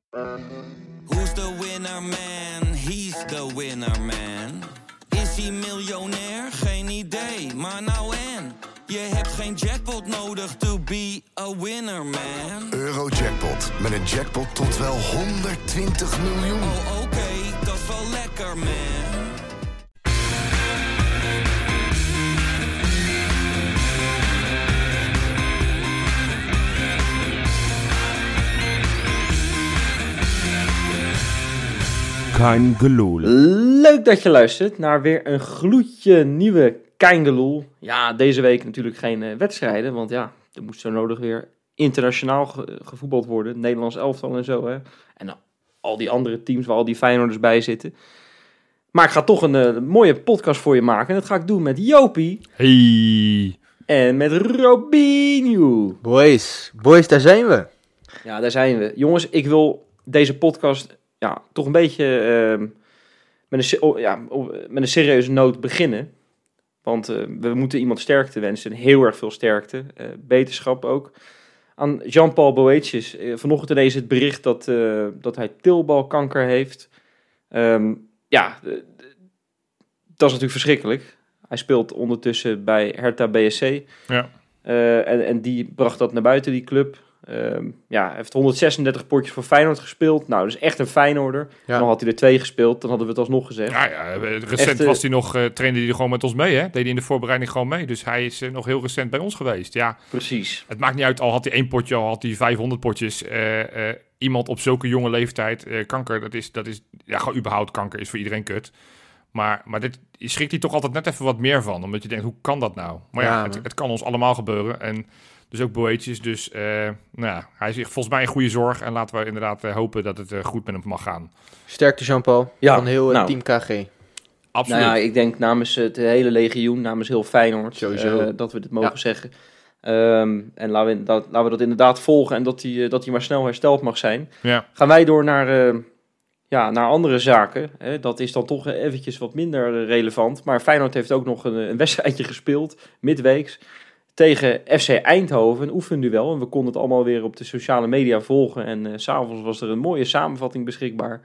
Who's the winner man? He's the winner man. Is hij miljonair? Geen idee, maar nou en. Je hebt geen jackpot nodig to be a winner man. Eurojackpot, met een jackpot tot wel 120 miljoen. Oh oké, dat is wel lekker man. Kein Geloel. Leuk dat je luistert naar weer een gloedje nieuwe Kein Geloel. Ja, deze week natuurlijk geen wedstrijden, want ja, er moest zo nodig weer internationaal gevoetbald worden. Nederlands elftal en zo, hè. En al die andere teams waar al die Feyenoorders bij zitten. Maar ik ga toch een mooie podcast voor je maken. En dat ga ik doen met Jopie. Hey. En met Robinho. Boys, daar zijn we. Ja, daar zijn we. Jongens, ik wil deze podcast toch een beetje met een serieuze noot beginnen. Want we moeten iemand sterkte wensen. Heel erg veel sterkte. Beterschap ook. Aan Jean-Paul Boetjes. Vanochtend ineens het bericht dat hij teelbalkanker heeft. Dat is natuurlijk verschrikkelijk. Hij speelt ondertussen bij Hertha BSC. Ja. En die bracht dat naar buiten, die club. Hij heeft 136 potjes voor Feyenoord gespeeld. Nou, dus echt een Feyenoorder. Ja. Dan had hij er 2 gespeeld, dan hadden we het alsnog gezegd. Ja, recent was hij nog, trainde hij er gewoon met ons mee, hè? Deed hij in de voorbereiding gewoon mee. Dus hij is nog heel recent bij ons geweest, ja. Precies. Het maakt niet uit, al had hij 1 potje, al had hij 500 potjes. Iemand op zulke jonge leeftijd, kanker, dat is gewoon überhaupt kanker is voor iedereen kut. Maar dit schrikt hij toch altijd net even wat meer van. Omdat je denkt, hoe kan dat nou? Maar het kan ons allemaal gebeuren. En dus ook Boetjes. Dus hij is volgens mij een goede zorg. En laten we inderdaad hopen dat het goed met hem mag gaan. Sterkte Jean-Paul, van heel Team KG. Absoluut. Nou ja, ik denk namens het hele legioen, namens heel Feyenoord, dat we dit mogen zeggen. En laten we dat inderdaad volgen en dat hij maar snel hersteld mag zijn. Ja. Gaan wij door naar andere zaken. Dat is dan toch eventjes wat minder relevant. Maar Feyenoord heeft ook nog een wedstrijdje gespeeld, midweeks, tegen FC Eindhoven, een oefenduel. En we konden het allemaal weer op de sociale media volgen. En 's avonds was er een mooie samenvatting beschikbaar.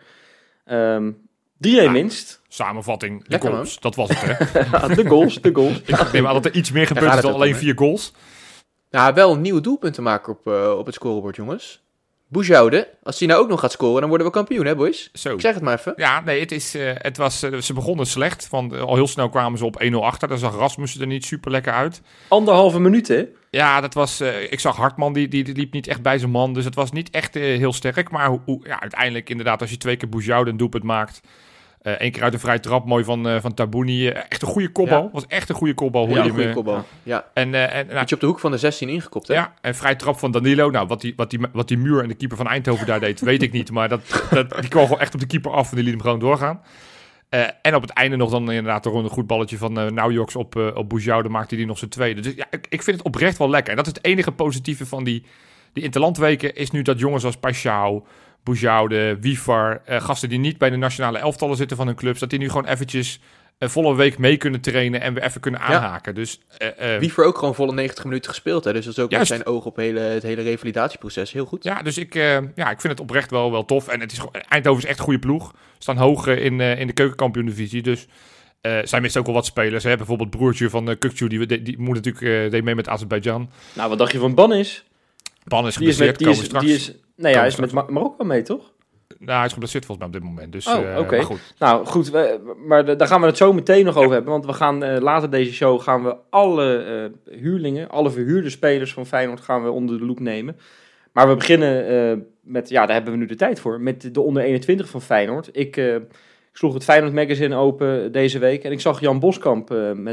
3-1 winst. Samenvatting, de Lekker, goals, dat was het, hè? De goals. Ik neem aan dat er iets meer gebeurd is dan alleen 4 goals. Nou, wel een nieuwe doelpunt te maken op het scorebord, jongens. Boujoude, als hij nou ook nog gaat scoren, dan worden we kampioen, hè, boys? Zo. Ik zeg het maar even. Ja, nee, ze begonnen slecht. Want al heel snel kwamen ze op 1-0 achter. Dan zag Rasmussen er niet super lekker uit. 1,5 minuut, hè? Ja, dat was. Ik zag Hartman, die liep niet echt bij zijn man. Dus het was niet echt heel sterk. Maar uiteindelijk, inderdaad, als je 2 keer Boujoude een doelpunt maakt. 1 keer uit een vrije trap, mooi van Tabouni. Echt een goede kopbal. Ja. Was echt een goede kopbal. Ja, een goede kopbal. Ja. Beetje op de hoek van de 16 ingekopt, hè? Ja, en vrije trap van Danilo. Nou, wat die muur en de keeper van Eindhoven daar deed, weet ik niet. Maar die kwam gewoon echt op de keeper af en die liet hem gewoon doorgaan. En op het einde nog dan inderdaad toch een goed balletje van Naujoks op Boujoude. Maakte die nog zijn tweede. Dus ja, ik vind het oprecht wel lekker. En dat is het enige positieve van die interlandweken. Is nu dat jongens als Paixão, Boujoude, Wiever, gasten die niet bij de nationale elftallen zitten van hun clubs, dat die nu gewoon eventjes een volle week mee kunnen trainen en weer even kunnen aanhaken. Ja. Dus, Wiever ook gewoon volle 90 minuten gespeeld, hè? Dus dat is ook met zijn oog op het hele revalidatieproces heel goed. Ja, dus ik vind het oprecht wel tof. En Eindhoven is echt een goede ploeg. Staan hoog in de keukenkampioen-divisie, dus zij mist ook wel wat spelers. Hè? Bijvoorbeeld broertje van Kukçu, die moet natuurlijk deed mee met Azerbeidzjan. Nou, wat dacht je van Bannis? Ban is geblesseerd, hij is met Marokko mee, toch? Nou, hij is geblesseerd volgens mij op dit moment. Dus, oké. Maar goed. Nou, goed. Maar daar gaan we het zo meteen nog over hebben. Want we gaan later deze show gaan we alle huurlingen, alle verhuurde spelers van Feyenoord gaan we onder de loep nemen. Maar we beginnen met, daar hebben we nu de tijd voor, met de onder 21 van Feyenoord. Ik sloeg het Feyenoord Magazine open deze week en ik zag Jan Boskamp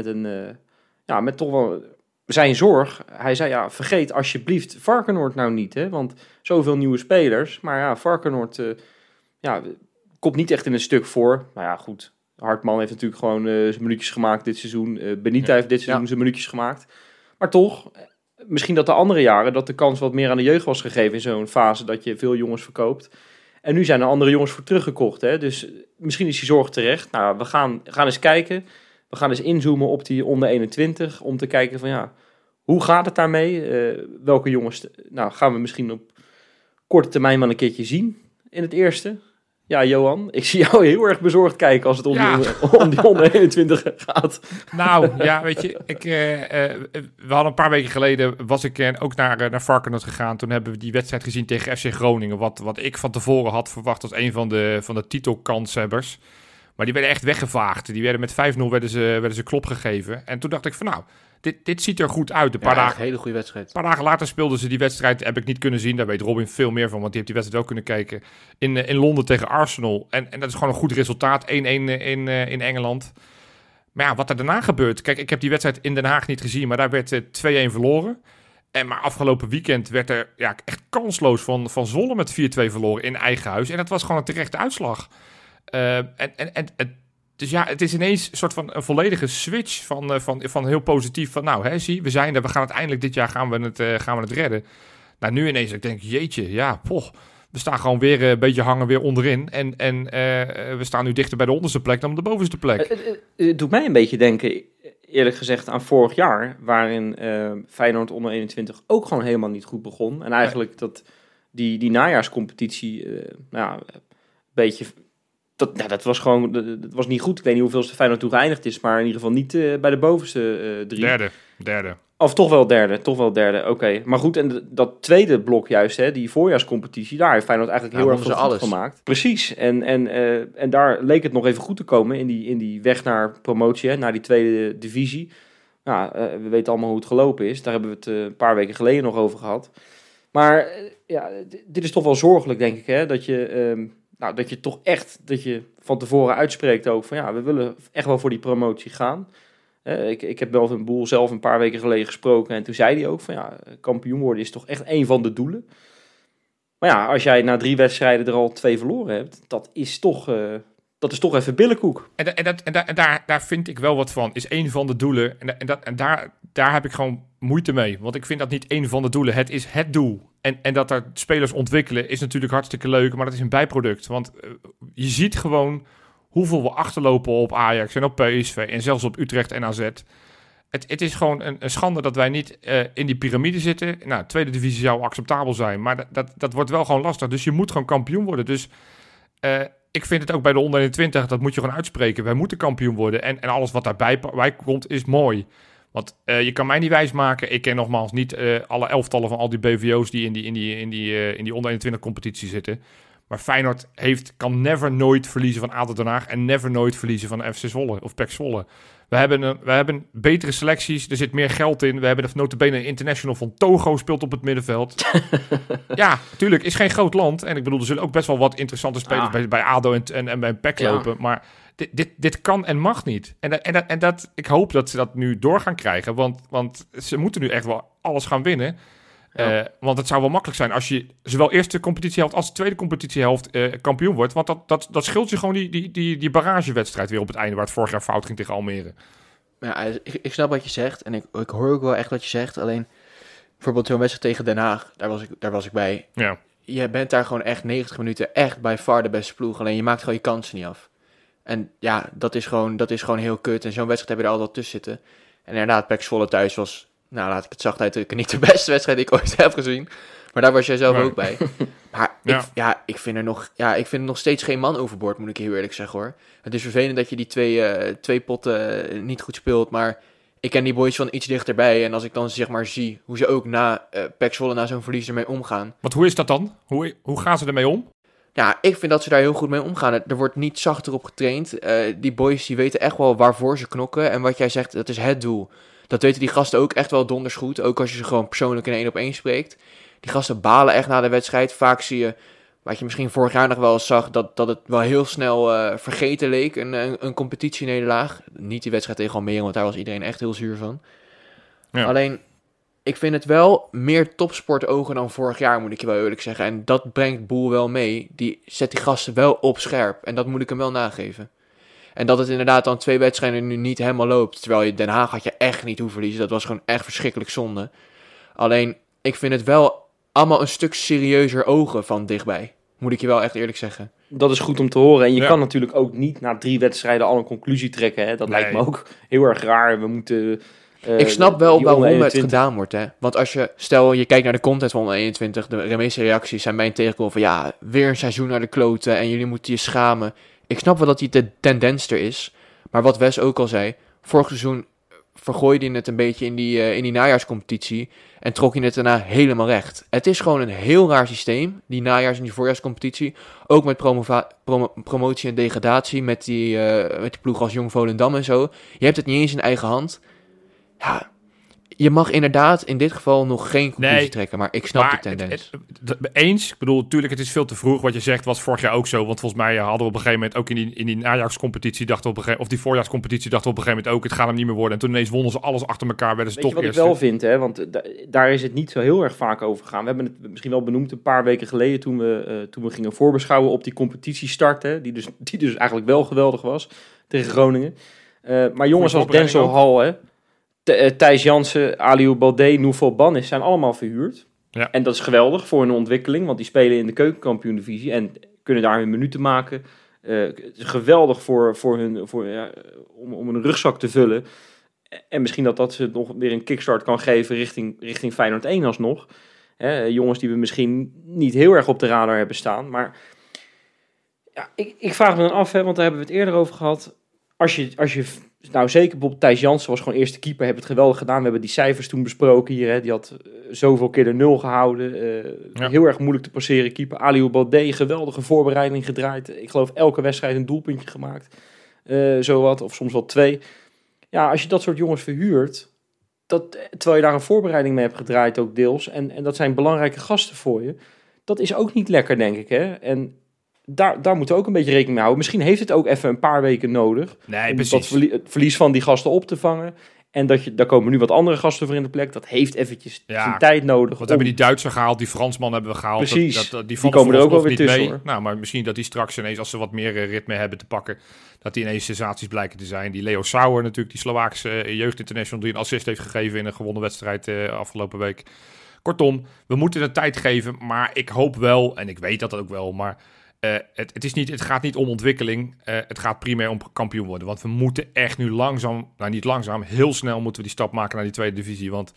met toch wel zijn zorg. Hij zei, vergeet alsjeblieft Varkenoord nou niet, hè, want zoveel nieuwe spelers. Maar ja, Varkenoord komt niet echt in een stuk voor. Nou ja, goed. Hartman heeft natuurlijk gewoon zijn minuutjes gemaakt dit seizoen. Benita heeft dit seizoen zijn minuutjes gemaakt. Maar toch, misschien dat de andere jaren dat de kans wat meer aan de jeugd was gegeven in zo'n fase dat je veel jongens verkoopt. En nu zijn er andere jongens voor teruggekocht. Hè? Dus misschien is die zorg terecht. Nou, we gaan eens kijken. We gaan eens inzoomen op die onder 21 om te kijken van hoe gaat het daarmee? Welke jongens gaan we misschien op korte termijn wel een keertje zien? in het eerste. Ja, Johan, ik zie jou heel erg bezorgd kijken als het om, Ja. om die onder 21 gaat. Nou, ja, weet je, we hadden een paar weken geleden, was ik ook naar Varkenoord gegaan. Toen hebben we die wedstrijd gezien tegen FC Groningen. Wat ik van tevoren had verwacht als een van de titelkanshebbers. Maar die werden echt weggevaagd. Die werden met 5-0 werden ze klop gegeven. En toen dacht ik van nou, dit ziet er goed uit. Een Een hele goede wedstrijd. paar dagen later speelden ze die wedstrijd, heb ik niet kunnen zien. Daar weet Robin veel meer van, want die heeft die wedstrijd wel kunnen kijken. In Londen tegen Arsenal. En dat is gewoon een goed resultaat. 1-1 in Engeland. Maar ja, wat er daarna gebeurt. Kijk, ik heb die wedstrijd in Den Haag niet gezien, maar daar werd 2-1 verloren. Maar afgelopen weekend werd er echt kansloos van Zwolle met 4-2 verloren in eigen huis. En dat was gewoon een terechte uitslag. Dus ja, het is ineens een soort van een volledige switch van heel positief. Van nou, zie, we zijn er, we gaan uiteindelijk dit jaar gaan we het redden. Nou, nu ineens, ik denk, jeetje, ja, we staan gewoon weer een beetje hangen weer onderin. En we staan nu dichter bij de onderste plek dan de bovenste plek. Het doet mij een beetje denken, eerlijk gezegd, aan vorig jaar. Waarin Feyenoord onder 21 ook gewoon helemaal niet goed begon. En eigenlijk dat die najaarscompetitie, een beetje... Dat was gewoon, dat was niet goed. Ik weet niet hoeveelste Feyenoord toe geëindigd is, maar in ieder geval niet bij de bovenste 3. Derde. Of toch wel derde. Oké. Maar goed, en dat tweede blok juist, die voorjaarscompetitie, daar heeft Feyenoord eigenlijk heel erg veel goed gemaakt. Precies. En daar leek het nog even goed te komen in die weg naar promotie, naar die tweede divisie. Nou, we weten allemaal hoe het gelopen is. Daar hebben we het een paar weken geleden nog over gehad. Maar dit is toch wel zorgelijk, denk ik, hè, dat je... dat je toch echt, dat je van tevoren uitspreekt ook van we willen echt wel voor die promotie gaan. Ik heb wel een Boel zelf een paar weken geleden gesproken en toen zei hij ook van kampioen worden is toch echt een van de doelen. Maar ja, als jij na 3 wedstrijden er al 2 verloren hebt, dat is toch even billenkoek. En daar vind ik wel wat van, is een van de doelen. En daar heb ik gewoon moeite mee. Want ik vind dat niet een van de doelen, het is het doel. En dat er spelers ontwikkelen is natuurlijk hartstikke leuk, maar dat is een bijproduct. Want je ziet gewoon hoeveel we achterlopen op Ajax en op PSV en zelfs op Utrecht en AZ. Het is gewoon een schande dat wij niet in die piramide zitten. Nou, tweede divisie zou acceptabel zijn, maar dat wordt wel gewoon lastig. Dus je moet gewoon kampioen worden. Dus ik vind het ook bij de onder 21, dat moet je gewoon uitspreken. Wij moeten kampioen worden en alles wat daarbij komt is mooi. Want je kan mij niet wijsmaken, ik ken nogmaals niet alle elftallen van al die BVO's die in die onder 21 competitie zitten. Maar Feyenoord kan nooit verliezen van ADO Den Haag en nooit verliezen van FC Zwolle of PEC Zwolle. We hebben betere selecties, er zit meer geld in. We hebben de notabene een international van Togo speelt op het middenveld. Ja, natuurlijk, is geen groot land. En ik bedoel, er zullen ook best wel wat interessante spelers bij ADO en bij PEC lopen. Maar dit kan en mag niet. En ik hoop dat ze dat nu door gaan krijgen. Want ze moeten nu echt wel alles gaan winnen. Ja. Want het zou wel makkelijk zijn als je zowel eerste competitiehelft als de tweede competitiehelft kampioen wordt. Want dat scheelt je gewoon die barragewedstrijd weer op het einde, waar het vorig jaar fout ging tegen Almere. Ja, ik snap wat je zegt en ik hoor ook wel echt wat je zegt. Alleen bijvoorbeeld zo'n wedstrijd tegen Den Haag, daar was ik bij. Ja. Je bent daar gewoon echt 90 minuten echt by far de beste ploeg. Alleen je maakt gewoon je kansen niet af. En ja, dat is gewoon heel kut. En zo'n wedstrijd heb je er altijd tussen zitten. En inderdaad, PEC Zwolle thuis was, nou laat ik het zacht uitdrukken, niet de beste wedstrijd die ik ooit heb gezien. Maar daar was jij zelf ook bij. Maar ik vind het nog steeds geen man overboord, moet ik heel eerlijk zeggen hoor. Het is vervelend dat je die twee potten niet goed speelt, maar ik ken die boys van iets dichterbij. En als ik dan zeg maar zie hoe ze ook na PEC Zwolle na zo'n verlies ermee omgaan. Want hoe is dat dan? Hoe gaan ze ermee om? Ja, ik vind dat ze daar heel goed mee omgaan. Er wordt niet zachter op getraind. Die boys die weten echt wel waarvoor ze knokken. En wat jij zegt, dat is het doel. Dat weten die gasten ook echt wel donders goed. Ook als je ze gewoon persoonlijk in 1-op-1 spreekt. Die gasten balen echt na de wedstrijd. Vaak zie je, wat je misschien vorig jaar nog wel eens zag, dat het wel heel snel vergeten leek. Een competitienederlaag. Niet die wedstrijd tegen Almere, want daar was iedereen echt heel zuur van. Ja. Alleen, ik vind het wel meer topsportogen dan vorig jaar, moet ik je wel eerlijk zeggen. En dat brengt Boel wel mee. Die zet die gasten wel op scherp. En dat moet ik hem wel nageven. En dat het inderdaad dan 2 wedstrijden nu niet helemaal loopt. Terwijl je Den Haag had je echt niet hoeven verliezen. Dat was gewoon echt verschrikkelijk zonde. Alleen, ik vind het wel allemaal een stuk serieuzer ogen van dichtbij. Moet ik je wel echt eerlijk zeggen. Dat is goed om te horen. En je kan natuurlijk ook niet na 3 wedstrijden al een conclusie trekken. Hè? Dat lijkt me ook heel erg raar. We moeten Ik snap wel die waarom onder het 21. gedaan wordt, hè. Want als je kijkt naar de content van onder 21, de meeste reacties zijn bij een tegenkomen van, ja, weer een seizoen naar de kloten en jullie moeten je schamen. Ik snap wel dat die tendens er is. Maar wat Wes ook al zei, vorig seizoen vergooide je het een beetje in die najaarscompetitie en trok je het daarna helemaal recht. Het is gewoon een heel raar systeem, die najaars- en die voorjaarscompetitie. Ook met promotie en degradatie, met die ploeg als Jong Volendam en zo. Je hebt het niet eens in eigen hand. Ja, je mag inderdaad in dit geval nog geen conclusie trekken, maar ik snap de tendens. Eens, ik bedoel, natuurlijk, het is veel te vroeg. Wat je zegt was vorig jaar ook zo, want volgens mij hadden we op een gegeven moment ook in die najaarscompetitie of die voorjaarscompetitie dachten we op een gegeven moment ook, het gaat hem niet meer worden. En toen ineens wonnen ze alles achter elkaar, werden ze Weet toch je wat eerste. ik wel vind, hè? Want daar is het niet zo heel erg vaak over gegaan. We hebben het misschien wel benoemd een paar weken geleden toen we gingen voorbeschouwen op die competitiestart, hè? Die dus eigenlijk wel geweldig was tegen Groningen. Maar jongens als Denzel Hall, hè? Thijs Jansen, Aliou Baldé, Noufal Bannis zijn allemaal verhuurd. Ja. En dat is geweldig voor hun ontwikkeling, want die spelen in de keukenkampioen-divisie en kunnen daar hun minuten maken. Het is geweldig om een rugzak te vullen. En misschien dat ze nog weer een kickstart kan geven richting Feyenoord 1 alsnog. Jongens die we misschien niet heel erg op de radar hebben staan. Maar ja, ik vraag me dan af, want daar hebben we het eerder over gehad. Als je nou zeker bijvoorbeeld Thijs Jansen was gewoon eerste keeper, hebben het geweldig gedaan. We hebben die cijfers toen besproken hier. Die had zoveel keer de 0 gehouden. Heel erg moeilijk te passeren keeper. Aliou Baldé, geweldige voorbereiding gedraaid. Ik geloof elke wedstrijd een doelpuntje gemaakt. Zowat, of soms wel 2. Ja, als je dat soort jongens verhuurt, terwijl je daar een voorbereiding mee hebt gedraaid ook deels, en dat zijn belangrijke gasten voor je, dat is ook niet lekker, denk ik. Hè? En daar moeten we ook een beetje rekening mee houden. Misschien heeft het ook even een paar weken nodig om het verlies van die gasten op te vangen. En daar komen nu wat andere gasten voor in de plek. Dat heeft eventjes zijn tijd nodig. Wat hebben die Duitser gehaald, die Fransman hebben we gehaald. Precies, die komen er ook wel weer tussen. Mee. Nou, maar misschien dat die straks ineens, als ze wat meer ritme hebben te pakken, dat die ineens sensaties blijken te zijn. Die Leo Sauer natuurlijk, die Slovaakse jeugdinternational, die een assist heeft gegeven in een gewonnen wedstrijd afgelopen week. Kortom, we moeten de tijd geven, maar ik hoop wel, en ik weet dat ook wel, maar het gaat niet om ontwikkeling. Het gaat primair om kampioen worden. Want we moeten echt nu heel snel moeten we die stap maken naar die tweede divisie. Want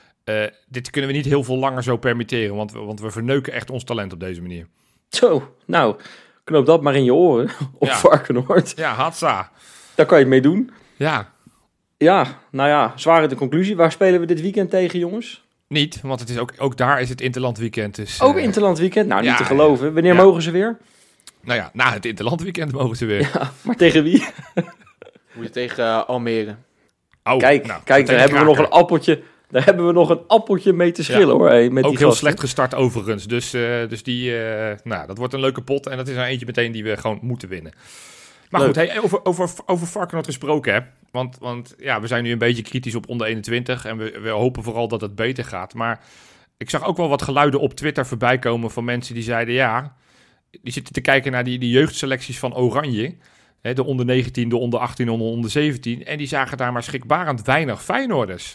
dit kunnen we niet heel veel langer zo permitteren. Want we verneuken echt ons talent op deze manier. Zo, nou, knoop dat maar in je oren. Op Varkenoord. Ja, hatsa. Daar kan je het mee doen. Ja. Ja, nou ja, zware de conclusie. Waar spelen we dit weekend tegen, jongens? Niet, want het is ook daar is het Interlandweekend. Dus, ook Interlandweekend? Nou, niet te geloven. Wanneer mogen ze weer? Nou ja, na het Interlandweekend mogen ze weer. Ja, maar tegen wie? Moet je tegen Almere. Oh, kijk, daar hebben we nog een appeltje. Daar hebben we nog een appeltje mee te schillen, hoor. Met ook die heel gasten. slecht gestart overigens. Dus die, dat wordt een leuke pot. En dat is er eentje meteen die we gewoon moeten winnen. Maar goed, over Varkenoord gesproken, hè. Want ja, we zijn nu een beetje kritisch op onder 21. En we hopen vooral dat het beter gaat. Maar ik zag ook wel wat geluiden op Twitter voorbij komen van mensen die zeiden, die zitten te kijken naar die jeugdselecties van Oranje. Hè, de onder 19, de onder 18, de onder 17. En die zagen daar maar schrikbarend weinig Feyenoorders.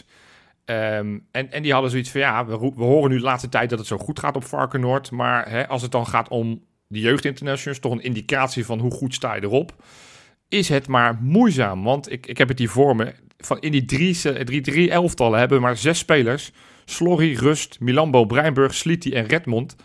En die hadden zoiets van, we horen nu de laatste tijd dat het zo goed gaat op Varkenoord. Maar als het dan gaat om de jeugdinternationals, toch een indicatie van hoe goed sta je erop, is het maar moeizaam. Want ik heb het hier voor me. In die drie elftallen hebben we maar 6 spelers. Slorry, Rust, Milambo, Breinburg, Sliti en Redmond.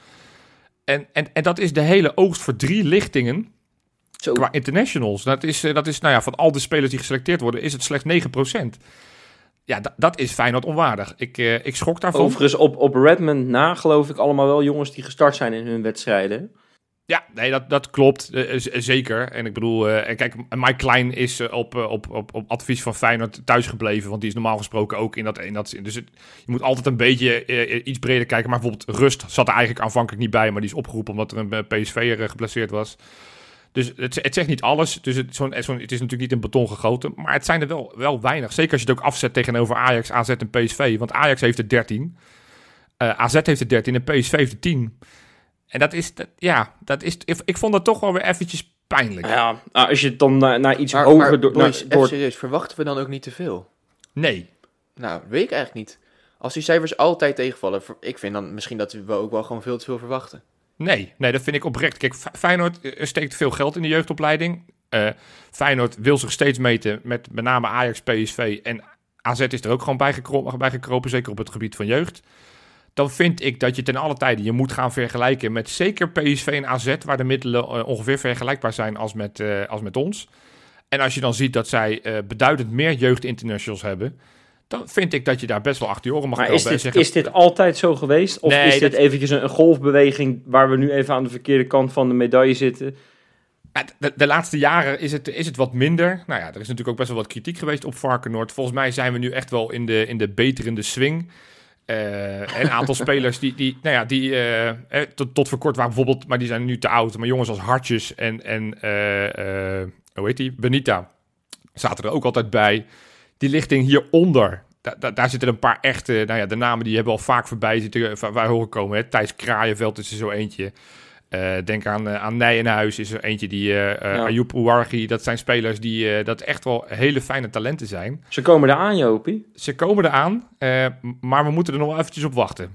En dat is de hele oogst voor 3 lichtingen qua internationals. Dat is van al de spelers die geselecteerd worden, is het slechts 9%. Ja, dat is Feyenoord onwaardig. Ik schrok daarvan. Overigens, op Redmond na geloof ik allemaal wel jongens die gestart zijn in hun wedstrijden. Ja, nee, dat klopt. Zeker. En ik bedoel, kijk, Mike Klein is op advies van Feyenoord thuisgebleven. Want die is normaal gesproken ook in dat. Dus je moet altijd een beetje iets breder kijken. Maar bijvoorbeeld Rust zat er eigenlijk aanvankelijk niet bij. Maar die is opgeroepen omdat er een PSV'er geplaceerd was. Dus het zegt niet alles. Dus het is natuurlijk niet in beton gegoten. Maar het zijn er wel weinig. Zeker als je het ook afzet tegenover Ajax, AZ en PSV. Want Ajax heeft er 13. AZ heeft er 13 en PSV heeft er 10. En dat is, ik vond dat toch wel weer eventjes pijnlijk. Ja, als je het dan naar iets hoger... Maar serieus, verwachten we dan ook niet te veel? Nee. Nou, weet ik eigenlijk niet. Als die cijfers altijd tegenvallen, ik vind dan misschien dat we ook wel gewoon veel te veel verwachten. Nee, dat vind ik oprecht. Kijk, Feyenoord steekt veel geld in de jeugdopleiding. Feyenoord wil zich steeds meten met name Ajax, PSV en AZ is er ook gewoon bij gekropen, zeker op het gebied van jeugd. Dan vind ik dat je ten alle tijde je moet gaan vergelijken met zeker PSV en AZ, waar de middelen ongeveer vergelijkbaar zijn als met ons. En als je dan ziet dat zij beduidend meer jeugdinternationals hebben, dan vind ik dat je daar best wel achter je oren mag komen. Maar is dit altijd zo geweest? Of is dit eventjes een golfbeweging waar we nu even aan de verkeerde kant van de medaille zitten? De laatste jaren is het wat minder. Nou ja, er is natuurlijk ook best wel wat kritiek geweest op Varkenoord. Volgens mij zijn we nu echt wel in de beterende swing. Een aantal spelers die tot voor kort waren bijvoorbeeld, maar die zijn nu te oud. Maar jongens als Hartjes en hoe heet die? Benita zaten er ook altijd bij. Die lichting hieronder, daar zitten een paar echte, de namen die hebben al vaak voorbij horen komen. Hè. Thijs Kraaienveld is er zo eentje. Denk aan Nijenhuis is er eentje die Ayoub Ouarghi. Dat zijn spelers die dat echt wel hele fijne talenten zijn. Ze komen eraan, Jopie. Ze komen eraan, maar we moeten er nog wel eventjes op wachten.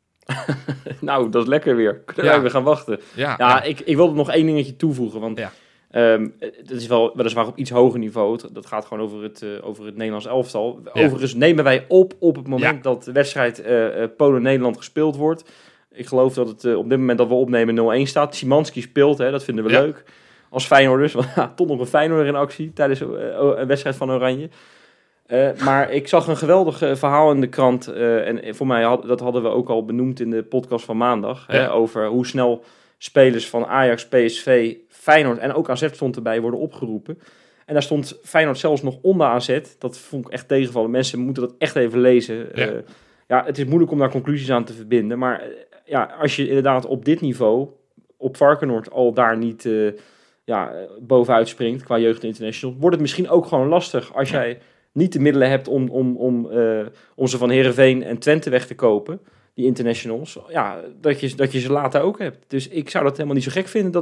Nou, dat is lekker weer. Kunnen we even gaan wachten. Ja. Ik wil er nog één dingetje toevoegen, want dat is weliswaar op iets hoger niveau. Dat gaat gewoon over het Nederlands elftal. Ja. Overigens nemen wij op het moment dat de wedstrijd Polen-Nederland gespeeld wordt. Ik geloof dat het op dit moment dat we opnemen 0-1 staat. Szymanski speelt, dat vinden we leuk. Als Feyenoorders, want toch nog een Feyenoorder in actie tijdens een wedstrijd van Oranje. Maar ik zag een geweldig verhaal in de krant. En voor mij, dat hadden we ook al benoemd in de podcast van maandag. Over hoe snel spelers van Ajax, PSV, Feyenoord en ook AZ stond erbij worden opgeroepen. En daar stond Feyenoord zelfs nog onder AZ. Dat vond ik echt tegenvallen. Mensen moeten dat echt even lezen. Het is moeilijk om daar conclusies aan te verbinden. Maar als je inderdaad op dit niveau, op Varkenoord, al daar niet bovenuit springt qua jeugd international, wordt het misschien ook gewoon lastig als jij niet de middelen hebt om ze van Heerenveen en Twente weg te kopen, die internationals. Ja, dat je ze later ook hebt. Dus ik zou dat helemaal niet zo gek vinden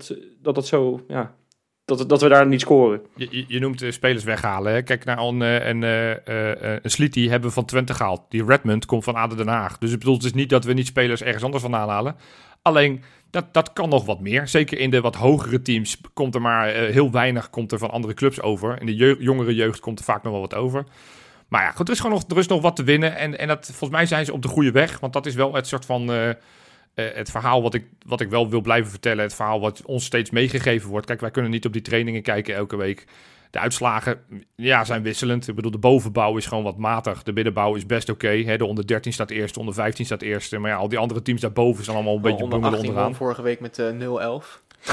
dat we daar niet scoren. Je noemt spelers weghalen. Hè? Kijk naar een Sliti hebben we van Twente gehaald. Die Redmond komt van ADO Den Haag. Dus ik bedoel, het is niet dat we niet spelers ergens anders vandaan halen. Alleen, dat kan nog wat meer. Zeker in de wat hogere teams komt er maar heel weinig komt er van andere clubs over. In de jongere jeugd komt er vaak nog wel wat over. Maar ja, goed, er is nog wat te winnen. En dat, volgens mij zijn ze op de goede weg. Want dat is wel het soort van het verhaal wat ik wel wil blijven vertellen. Het verhaal wat ons steeds meegegeven wordt. Kijk, wij kunnen niet op die trainingen kijken elke week. De uitslagen zijn wisselend. Ik bedoel, de bovenbouw is gewoon wat matig. De middenbouw is best oké. De onder 13 staat eerst, de onder 15 staat eerst. Maar al die andere teams daarboven zijn allemaal een beetje onder 18 onderaan. Vorige week met 0-11.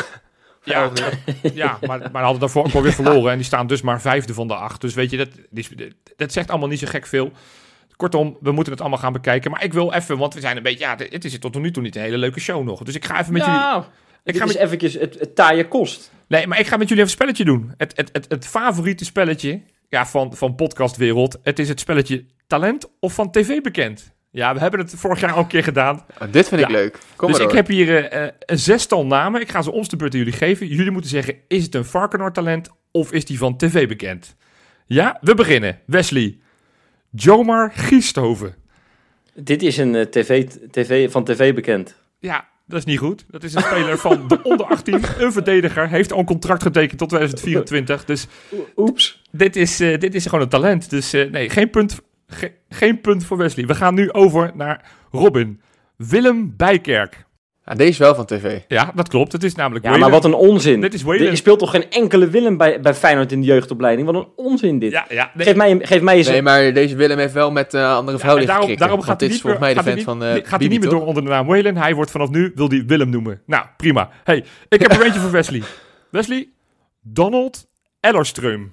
Maar hadden daarvoor ook alweer verloren. En die staan dus maar 5e van de 8. Dus weet je, dat zegt allemaal niet zo gek veel. Kortom, we moeten het allemaal gaan bekijken. Maar ik wil even, want we zijn een beetje... het is tot nu toe niet een hele leuke show nog. Dus ik ga even met jullie... Dit is eventjes het taaie kost. Nee, maar ik ga met jullie even een spelletje doen. Het favoriete spelletje van podcastwereld. Het is het spelletje talent of van tv bekend. Ja, we hebben het vorig jaar al een keer gedaan. Dit vind ik leuk. Kom dus maar ik heb hier een 6-tal namen. Ik ga ze om de beurt aan jullie geven. Jullie moeten zeggen, is het een Varkenoord talent of is die van tv bekend? Ja, we beginnen. Wesley. Jomar Giesthoven. Dit is een van tv bekend. Ja, dat is niet goed. Dat is een speler van de onder 18, een verdediger. Heeft al een contract getekend tot 2024. Dus oeps. Dit is gewoon een talent. Dus nee, geen punt voor Wesley. We gaan nu over naar Robin. Willem Bijkerk. Ja, deze is wel van tv. Ja, dat klopt. Het is namelijk Whalen. Maar wat een onzin. Dit is Whalen. Je speelt toch geen enkele Willem bij Feyenoord in de jeugdopleiding? Wat een onzin dit. Ja. Nee. Geef mij eens... Nee, maar deze Willem heeft wel met andere vrouwen gekregen. Daarom gaat hij niet volgens mij de vent van gaat hij niet meer door onder de naam Whalen. Hij wordt vanaf nu, wil hij Willem noemen. Nou, prima. Hey, ik heb er eentje voor Wesley. Wesley, Donald Ellerström.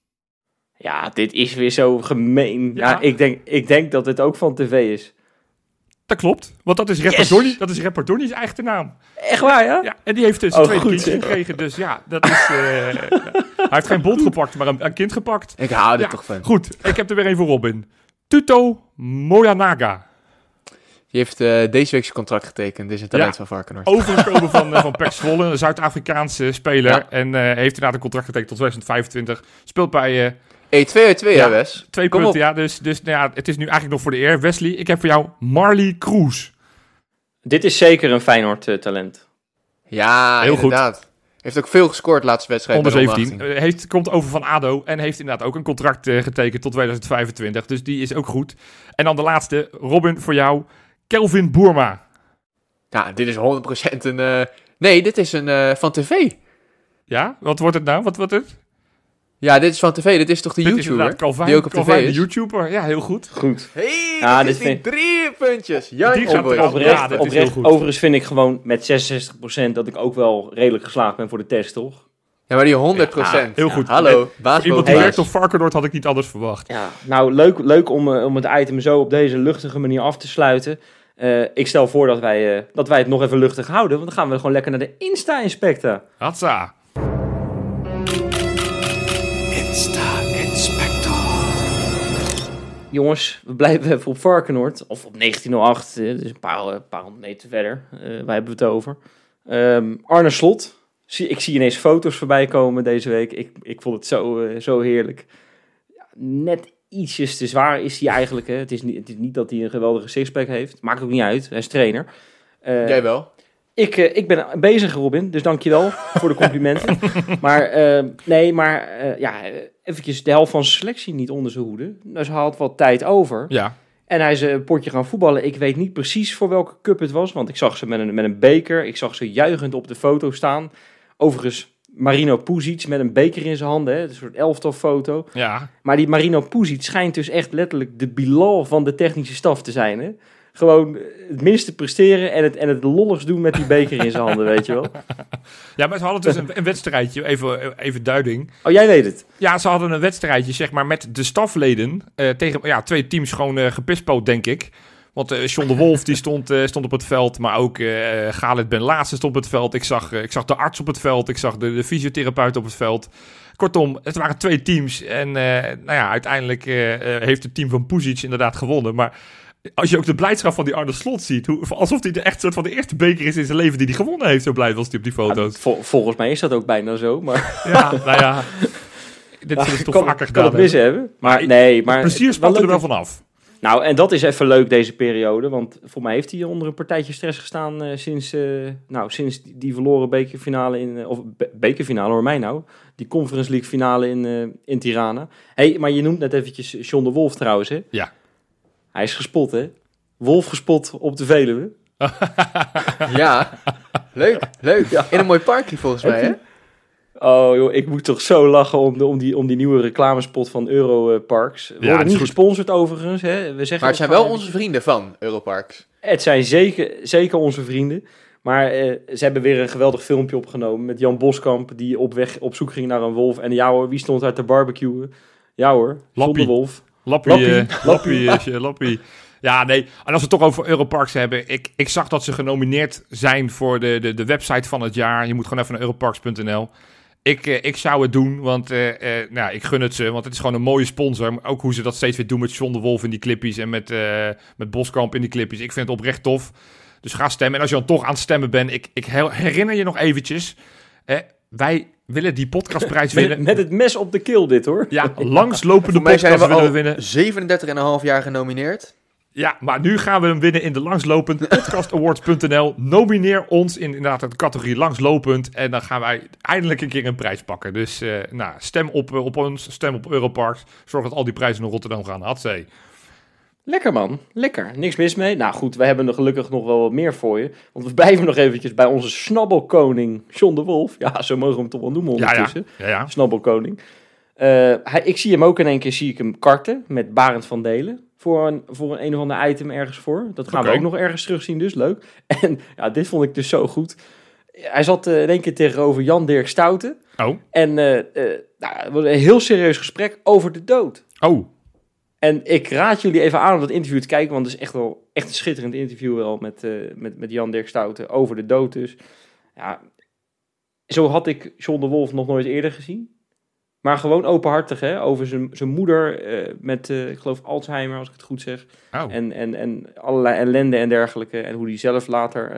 Ja, dit is weer zo gemeen. Ja, ik denk dat dit ook van tv is. Dat klopt, want dat is rapper Donnie. Dat is rapper Donnie's eigen naam. Echt waar, ja? Ja, en die heeft dus twee kindjes gekregen. Dus ja, dat is... hij heeft geen bond gepakt, maar een kind gepakt. Ik hou er toch van. Goed, ik heb er weer een voor Robin. Tuto Moyanaga. Die heeft deze week zijn contract getekend. Dit is een talent van Varkenoord. Overgekomen van PEC Zwolle, een Zuid-Afrikaanse speler. Ja. En heeft inderdaad een contract getekend tot 2025. Speelt bij... 2 uit 2, ja, Wes. 2 punten, ja. Dus het is nu eigenlijk nog voor de eer. Wesley, ik heb voor jou Marley Kroes. Dit is zeker een Feyenoord talent. Ja, heel inderdaad. Goed. Heeft ook veel gescoord de laatste wedstrijd. Onder bij de 17. Komt over van ADO en heeft inderdaad ook een contract getekend tot 2025. Dus die is ook goed. En dan de laatste, Robin, voor jou. Kelvin Boerma. Ja, dit is 100% een... Nee, dit is een van tv. Ja? Wat wordt het nou? Wat wordt het? Ja, dit is van tv. Dit is toch de Dit is YouTuber? inderdaad Calvin, die ook op Calvin, tv de is? YouTuber. Ja, heel goed. Goed. Hey, Ja, dit is dit die 3 puntjes. Ja, Die gaat eraf. Oprecht, Ja, dat is oprecht. heel goed. Overigens vind ik gewoon met 66% dat ik ook wel redelijk geslaagd ben voor de test, toch? Ja, maar die 100%. Heel goed. Hallo, Iemand baas die boven werkt baas. op Varkenoord had ik niet anders verwacht. Ja, nou leuk om het item zo op deze luchtige manier af te sluiten. Ik stel voor dat wij het nog even luchtig houden, want dan gaan we gewoon lekker naar de Insta-inspecta. Hatsa. Jongens, we blijven even op Varkenoord, of op 1908, dus een paar honderd meter verder. Waar hebben we het over? Arne Slot. Ik zie ineens foto's voorbij komen deze week. Ik vond het zo heerlijk. Ja, net ietsjes te zwaar is hij eigenlijk. Hè. Het is niet dat hij een geweldige sixpack heeft. Maakt ook niet uit. Hij is trainer. Jij wel? Ik ben bezig, Robin. Dus dankjewel voor de complimenten. Maar eventjes de helft van zijn selectie niet onder zijn hoede. Dus hij had wat tijd over. Ja. En hij is een potje gaan voetballen. Ik weet niet precies voor welke cup het was. Want ik zag ze met een beker. Ik zag ze juichend op de foto staan. Overigens, Marino Puzic met een beker in zijn handen. Hè? Een soort elftalfoto. Ja. Maar die Marino Puzic schijnt dus echt letterlijk de Bilal van de technische staf te zijn. Hè? Gewoon het minste presteren en het lolligs doen met die beker in zijn handen, weet je wel. Ja, maar ze hadden dus een wedstrijdje, even duiding. Oh, jij weet het. Ja, ze hadden een wedstrijdje, zeg maar, met de stafleden tegen twee teams gewoon gepispoot, denk ik. Want John de Wolf die stond op het veld, maar ook Galit Ben Laatste stond op het veld. Ik zag de arts op het veld, ik zag de fysiotherapeut op het veld. Kortom, het waren 2 teams en uiteindelijk heeft het team van Puzic inderdaad gewonnen. Maar als je ook de blijdschap van die Arne Slot ziet, alsof hij echt soort van de eerste beker is in zijn leven die hij gewonnen heeft, zo blij was hij op die foto's. Ja, volgens mij is dat ook bijna zo, maar... Ja, nou ja, dit is toch vaker gedaan. Kan het mis hebben. Maar nee, maar... Het plezier spatte er wel vanaf. Nou, en dat is even leuk deze periode, want voor mij heeft hij onder een partijtje stress gestaan sinds die verloren bekerfinale bekerfinale hoor mij nou, die Conference League finale in Tirana. Hey, maar je noemt net eventjes John de Wolf trouwens, hè? Ja. Hij is gespot, hè? Wolf gespot op de Veluwe. Ja, leuk. Ja. In een mooi parkje volgens mij, hè? Oh joh, ik moet toch zo lachen om die nieuwe reclamespot van Europarks. We worden niet gesponsord overigens. Hè. We zeggen maar het zijn wel onze vrienden van Europarks. Het zijn zeker onze vrienden. Maar ze hebben weer een geweldig filmpje opgenomen met Jan Boskamp, die op zoek ging naar een wolf. En ja hoor, wie stond daar te barbecuen? Ja hoor, zonder wolf. Lappie. Ja, nee. En als we het toch over Europarks hebben. Ik zag dat ze genomineerd zijn voor de website van het jaar. Je moet gewoon even naar europarks.nl. Ik zou het doen, want ik gun het ze. Want het is gewoon een mooie sponsor. Maar ook hoe ze dat steeds weer doen met John de Wolf in die clippies. En met Boskamp in die clippies. Ik vind het oprecht tof. Dus ga stemmen. En als je dan toch aan het stemmen bent. Ik herinner je nog eventjes. Wij willen die podcastprijs winnen. Met het mes op de keel dit hoor. Ja, langslopende podcast willen we winnen. 37,5 jaar genomineerd. Ja, maar nu gaan we hem winnen in de langslopend podcastawards.nl. Nomineer ons in inderdaad de categorie langslopend. En dan gaan wij eindelijk een keer een prijs pakken. Dus stem op ons, stem op Europarks. Zorg dat al die prijzen naar Rotterdam gaan. Hatzee. Lekker man, lekker. Niks mis mee. Nou goed, we hebben er gelukkig nog wel wat meer voor je. Want we blijven nog eventjes bij onze snabbelkoning John de Wolf. Ja, zo mogen we hem toch wel noemen ondertussen. Ja. Snabbelkoning. Ik zie hem ook in één keer karten met Barend van Delen. Voor een of ander item ergens voor. Dat gaan we ook nog ergens terugzien, dus leuk. En ja, dit vond ik dus zo goed. Hij zat in één keer tegenover Jan-Dirk Stouten. Oh. En het was een heel serieus gesprek over de dood. Oh. En ik raad jullie even aan om dat interview te kijken, want het is echt een schitterend interview wel met Jan-Dirk Stouten over de dood dus. Ja, zo had ik John de Wolf nog nooit eerder gezien. Maar gewoon openhartig, hè, over zijn moeder met, ik geloof, Alzheimer, als ik het goed zeg. Oh. En allerlei ellende en dergelijke. En hoe die zelf later...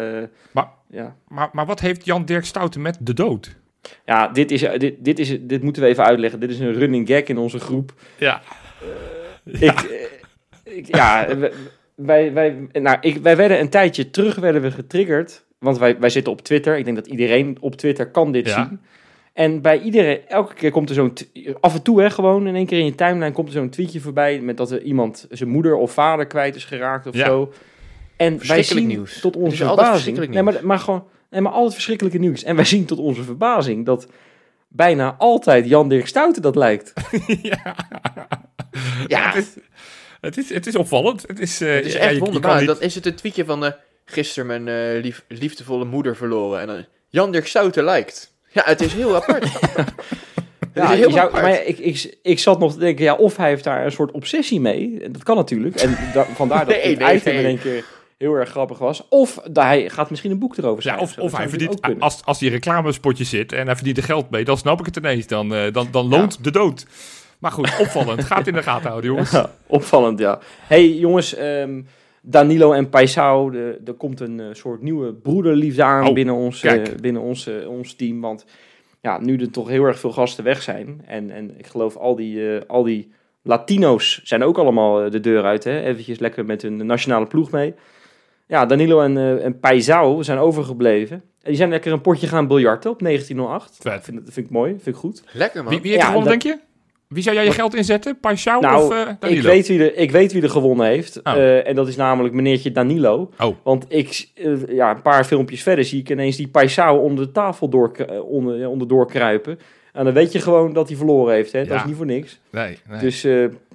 Maar wat heeft Jan-Dirk Stouten met de dood? Ja, dit moeten we even uitleggen. Dit is een running gag in onze groep. Ja. Wij werden een tijdje terug getriggerd Want wij zitten op Twitter. Ik denk dat iedereen op Twitter kan dit zien. En bij iedereen, elke keer komt er zo'n... af en toe, gewoon in één keer in je timeline komt er zo'n tweetje voorbij met dat er iemand zijn moeder of vader kwijt is geraakt of zo. En wij zien nieuws. tot onze verbazing... maar altijd verschrikkelijke nieuws. En wij zien tot onze verbazing dat bijna altijd Jan-Dirk Stoute dat lijkt. Het is opvallend. Het is echt wonderbaar. Dan is het een tweetje van... gisteren mijn liefdevolle moeder verloren. En dan Jan-Dirk Stoute lijkt. Ja, het is heel apart. Maar ik zat nog te denken, of hij heeft daar een soort obsessie mee. En dat kan natuurlijk. En vandaar dat het item in één keer heel erg grappig was. Of hij gaat misschien een boek erover schrijven. Of hij verdient, als die reclamespotje zit en hij verdient er geld mee, dan snap ik het ineens. Dan loont de dood. Maar goed, opvallend. Gaat in de gaten houden, jongens. Ja, opvallend, ja. Hey, jongens, Danilo en Paisao, er komt een soort nieuwe broederliefde aan binnen ons team. Want nu er toch heel erg veel gasten weg zijn. En ik geloof al die Latino's zijn ook allemaal de deur uit. Hè? Eventjes lekker met hun nationale ploeg mee. Ja, Danilo en Paisao zijn overgebleven. En die zijn lekker een potje gaan biljarten op 1908. Vet. Dat vind ik mooi, vind ik goed. Lekker, man. Wie heeft gewonnen, denk je? Wie zou jij je geld inzetten? Paisao of Danilo? Ik weet wie er gewonnen heeft. En dat is namelijk meneertje Danilo. Oh. Want een paar filmpjes verder zie ik ineens die Paisao onder de tafel onderdoor kruipen. En dan weet je gewoon dat hij verloren heeft. Hè? Ja. Dat is niet voor niks. Nee. Dus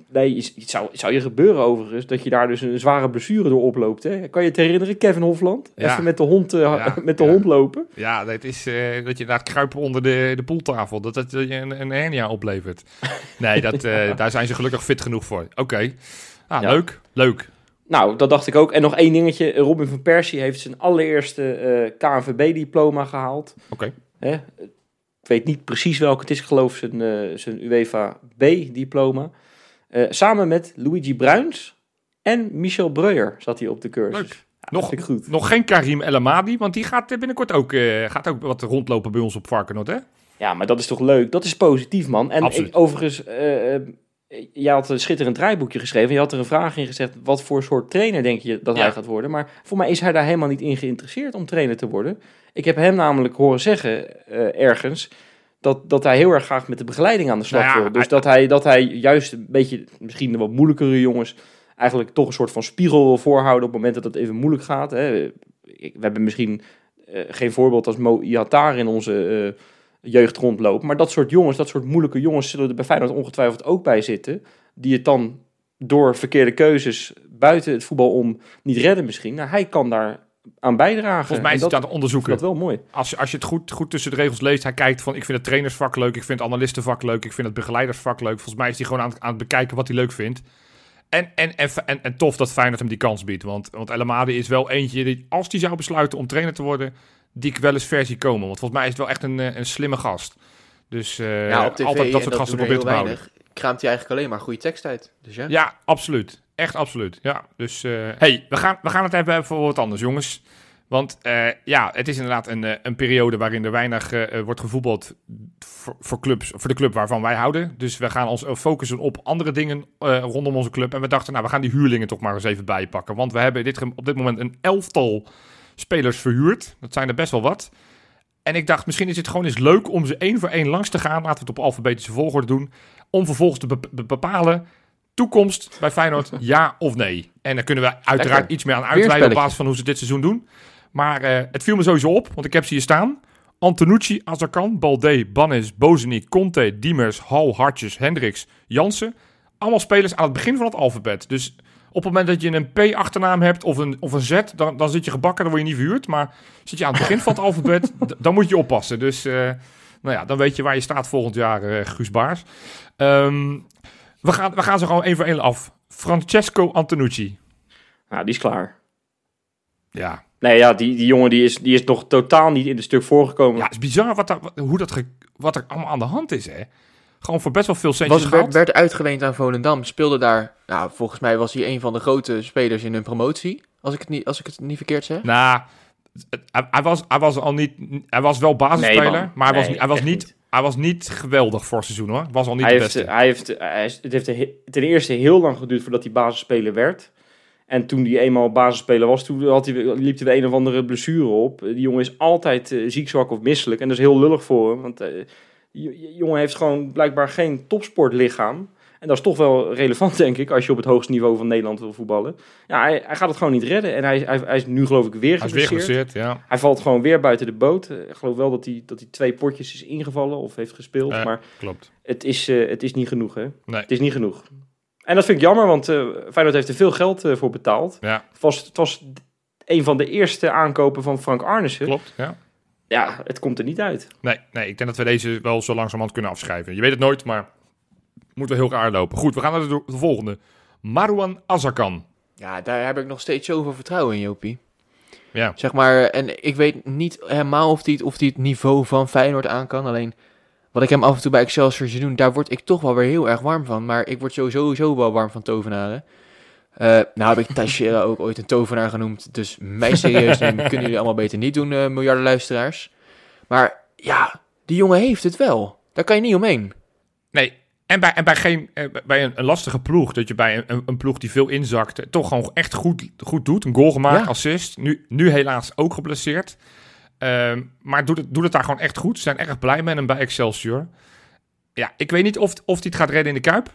het zou je gebeuren overigens dat je daar dus een zware blessure door oploopt. Hè? Kan je het herinneren, Kevin Hofland? Ja. Even met de hond, hond lopen. Ja, dat is dat je daar kruipen onder de poeltafel. Dat je een hernia oplevert. Nee, daar zijn ze gelukkig fit genoeg voor. Oké. Leuk. Nou, dat dacht ik ook. En nog één dingetje. Robin van Persie heeft zijn allereerste KNVB-diploma gehaald. Oké. Ik weet niet precies welke het is. Ik geloof zijn UEFA B-diploma. Samen met Luigi Bruins en Michel Breuer zat hij op de cursus. Leuk. Ja, nog geen Karim El Amadi, want die gaat binnenkort ook wat rondlopen bij ons op Varkenoord, hè? Ja, maar dat is toch leuk? Dat is positief, man. En overigens, jij had een schitterend draaiboekje geschreven. Je had er een vraag in gezegd, wat voor soort trainer denk je dat hij gaat worden? Maar voor mij is hij daar helemaal niet in geïnteresseerd om trainer te worden. Ik heb hem namelijk horen zeggen ergens dat hij heel erg graag met de begeleiding aan de slag wil. Dus dat hij juist een beetje, misschien de wat moeilijkere jongens, eigenlijk toch een soort van spiegel wil voorhouden op het moment dat het even moeilijk gaat. Hè. We hebben misschien geen voorbeeld als Mo Ihatar in onze jeugd rondlopen. Maar dat soort jongens, dat soort moeilijke jongens zullen er bij Feyenoord ongetwijfeld ook bij zitten. Die het dan door verkeerde keuzes buiten het voetbal om niet redden misschien. Nou, hij kan daar aan bijdragen. Volgens mij is het aan het onderzoeken. Dat wel mooi. Als je het goed tussen de regels leest, hij kijkt van, ik vind het trainersvak leuk, ik vind het analistenvak leuk, ik vind het begeleidersvak leuk. Volgens mij is hij gewoon aan het bekijken wat hij leuk vindt. En tof dat Feyenoord hem die kans biedt. Want El Amadi is wel eentje die, als hij zou besluiten om trainer te worden, die ik wel eens ver zie komen. Want volgens mij is het wel echt een slimme gast. Dus op TV, altijd dat soort gasten proberen te bouwen. Kraamt hij eigenlijk alleen maar goede tekst uit. Dus ja, absoluut. Echt absoluut. Ja, dus we gaan het hebben voor wat anders, jongens. Want het is inderdaad een periode waarin er weinig wordt gevoetbald voor de club waarvan wij houden. Dus we gaan ons focussen op andere dingen rondom onze club. En we dachten, we gaan die huurlingen toch maar eens even bijpakken. Want we hebben op dit moment een 11-tal spelers verhuurd. Dat zijn er best wel wat. En ik dacht, misschien is het gewoon eens leuk om ze één voor één langs te gaan. Laten we het op alfabetische volgorde doen. Om vervolgens te bepalen, toekomst bij Feyenoord, ja of nee. En daar kunnen we uiteraard iets meer aan uitweiden op basis van hoe ze dit seizoen doen. Maar het viel me sowieso op, want ik heb ze hier staan. Antonucci, Azarkan, Balde, Bannis, Bozeniek, Conte, Diemers, Hal, Hartjes, Hendricks, Jansen. Allemaal spelers aan het begin van het alfabet. Dus op het moment dat je een P achternaam hebt of een Z, dan zit je gebakken, dan word je niet verhuurd. Maar zit je aan het begin van het alfabet, dan moet je oppassen. Dus dan weet je waar je staat volgend jaar, Guus Baars. We gaan ze gewoon één voor één af. Francesco Antonucci. Nou, die is klaar. Ja. Nee, ja, die jongen die is nog totaal niet in het stuk voorgekomen. Ja, het is bizar wat er allemaal aan de hand is, hè. Gewoon voor best wel veel centjes gehad. Werd uitgeleend aan Volendam. Speelde daar, volgens mij was hij een van de grote spelers in hun promotie. Als ik het niet verkeerd zeg. Nou, hij was wel basisspeler, maar hij was niet geweldig voor seizoen, hoor. Was al niet de beste. Het heeft ten eerste heel lang geduurd voordat hij basisspeler werd. En toen hij eenmaal basisspeler was, toen liep hij weer een of andere blessure op. Die jongen is altijd ziek, zwak of misselijk. En dat is heel lullig voor hem. Want die jongen heeft gewoon blijkbaar geen topsportlichaam. En dat is toch wel relevant, denk ik, als je op het hoogste niveau van Nederland wil voetballen. Ja, hij gaat het gewoon niet redden. En hij is nu geloof ik weer geblesseerd. Ja. Hij valt gewoon weer buiten de boot. Ik geloof wel dat hij 2 potjes is ingevallen of heeft gespeeld. Maar klopt. Het is niet genoeg, hè? Nee. Het is niet genoeg. En dat vind ik jammer, want Feyenoord heeft er veel geld voor betaald. Ja. Het was een van de eerste aankopen van Frank Arnissen. Klopt, ja. Ja, het komt er niet uit. Nee, ik denk dat we deze wel zo langzamerhand kunnen afschrijven. Je weet het nooit, maar moet wel heel raar lopen. Goed, we gaan naar de volgende. Marouane Azarkan. Ja, daar heb ik nog steeds zoveel vertrouwen in, Jopie. Ja. Zeg maar, en ik weet niet helemaal of hij het niveau van Feyenoord aan kan. Alleen, wat ik hem af en toe bij Excelsior zie doen, daar word ik toch wel weer heel erg warm van. Maar ik word sowieso wel warm van tovenaren. Nou heb ik Teixeira ook ooit een tovenaar genoemd. Dus mij serieus nemen kunnen jullie allemaal beter niet doen, miljarden luisteraars. Maar ja, die jongen heeft het wel. Daar kan je niet omheen. Nee, en bij een lastige ploeg, dat je bij een ploeg die veel inzakt, toch gewoon echt goed doet. Een goal gemaakt, assist. Nu helaas ook geblesseerd. Maar doet het daar gewoon echt goed. Ze zijn erg blij met hem bij Excelsior. Ja, ik weet niet of hij het gaat redden in de Kuip.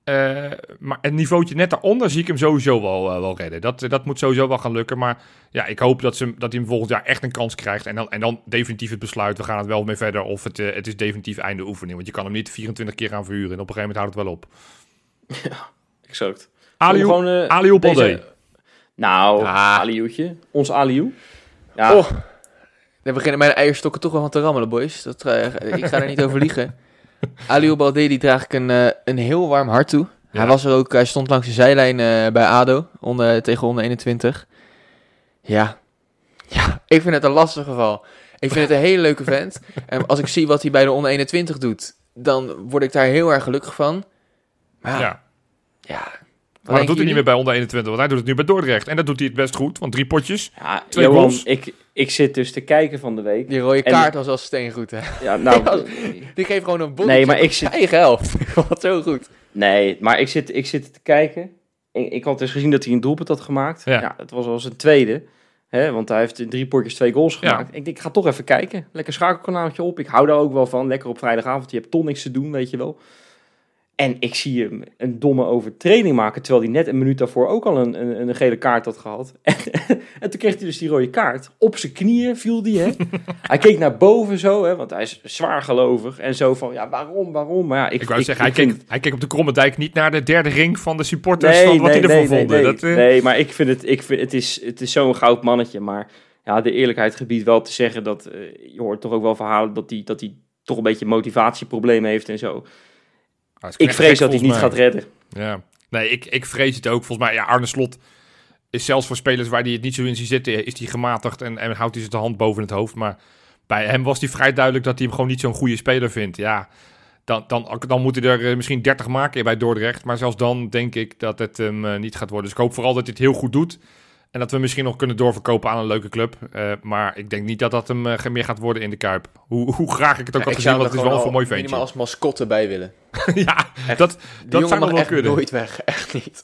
Maar het niveautje net daaronder zie ik hem sowieso wel redden. Dat moet sowieso wel gaan lukken. Maar ja, ik hoop dat hij hem volgend jaar echt een kans krijgt. En dan definitief het besluit, we gaan het wel mee verder. Of het is definitief einde oefening. Want je kan hem niet 24 keer gaan verhuren. En op een gegeven moment houdt het wel op. Ja, exact. Aliou Baldé. Nou, Aliou'tje. Ons Aliou. Ja. Oh, dan beginnen mijn eierstokken toch wel van te rammelen, boys. Ik ga er niet over liegen. Aliou Baldé, die draag ik een heel warm hart toe. Ja. Hij stond langs de zijlijn bij ADO tegen onder 21. Ja, ik vind het een lastig geval. Ik vind het een hele leuke vent. En als ik zie wat hij bij de onder 21 doet, dan word ik daar heel erg gelukkig van. Maar maar dat doet hij niet meer bij onder 21, want hij doet het nu bij Dordrecht. En dat doet hij het best goed, want 3 potjes, ja, 2 goals. Ik zit dus te kijken van de week. Die rode kaart was al steengoed, hè? Ja, nou, die geeft gewoon een bolletje op zijn eigen helft. Wat zo goed. Nee, maar ik zit te kijken. Ik had dus gezien dat hij een doelpunt had gemaakt. Ja, het was al zijn tweede. Hè, want hij heeft in 3 potjes 2 goals gemaakt. Ja. Ik denk, ik ga toch even kijken. Lekker schakelkanaaltje op. Ik hou daar ook wel van. Lekker op vrijdagavond. Je hebt toch niks te doen, weet je wel. En ik zie hem een domme overtreding maken, terwijl hij net een minuut daarvoor ook al een gele kaart had gehad. En toen kreeg hij dus die rode kaart. Op zijn knieën viel die, hè. Hij keek naar boven zo, hè, want hij is zwaar gelovig. En zo van, ja, waarom? Maar ja, ik wou zeggen, hij keek op de Kromme Dijk niet naar de derde ring van de supporters van wat hij ervan vonden. Nee, maar ik vind het is zo'n goud mannetje. Maar ja, de eerlijkheid gebiedt wel te zeggen dat, je hoort toch ook wel verhalen dat hij toch een beetje motivatieproblemen heeft en zo. Ik vrees dat hij het niet gaat redden. Ja, nee, ik vrees het ook. Volgens mij, ja, Arne Slot is zelfs voor spelers waar hij het niet zo in ziet zitten, is hij gematigd en houdt hij zijn hand boven het hoofd. Maar bij hem was hij vrij duidelijk dat hij hem gewoon niet zo'n goede speler vindt. Ja, dan moet hij er misschien 30 maken bij Dordrecht. Maar zelfs dan denk ik dat het hem niet gaat worden. Dus ik hoop vooral dat hij het heel goed doet. En dat we misschien nog kunnen doorverkopen aan een leuke club. Maar ik denk niet dat hem meer gaat worden in de Kuip. Hoe graag ik het ook had gezien, want het is wel een mooi ventje. Ik zou als mascotte bij willen. Ja, dat zou nog wel kunnen. Nooit weg, echt niet.